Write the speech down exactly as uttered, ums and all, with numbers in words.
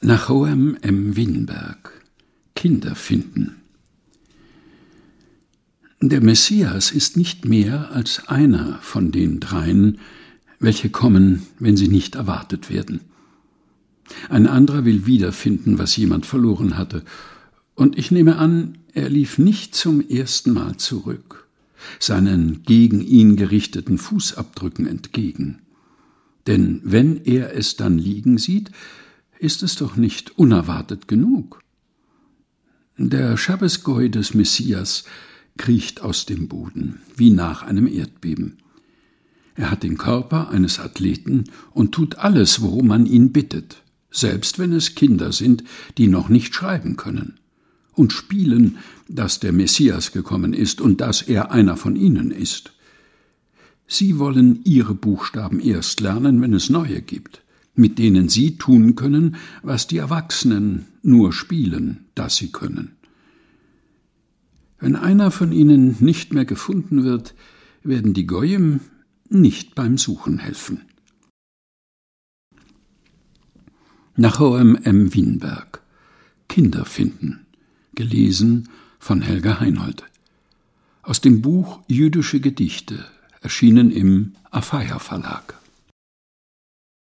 Nachhoem M. Winberg. Kinder finden. Der Messias ist nicht mehr als einer von den dreien, welche kommen, wenn sie nicht erwartet werden. Ein anderer will wiederfinden, was jemand verloren hatte, und ich nehme an, er lief nicht zum ersten Mal zurück, seinen gegen ihn gerichteten Fußabdrücken entgegen. Denn wenn er es dann liegen sieht, ist es doch nicht unerwartet genug. Der Schabbesgoi des Messias kriecht aus dem Boden, wie nach einem Erdbeben. Er hat den Körper eines Athleten und tut alles, worum man ihn bittet, selbst wenn es Kinder sind, die noch nicht schreiben können, und spielen, dass der Messias gekommen ist und dass er einer von ihnen ist. Sie wollen ihre Buchstaben erst lernen, wenn es neue gibt, mit denen sie tun können, was die Erwachsenen nur spielen, dass sie können. Wenn einer von ihnen nicht mehr gefunden wird, werden die Goyim nicht beim Suchen helfen. Nachhoem M. Winberg. Kinder finden. Gelesen von Helga Heinold. Aus dem Buch Jüdische Gedichte, erschienen im Afeier Verlag.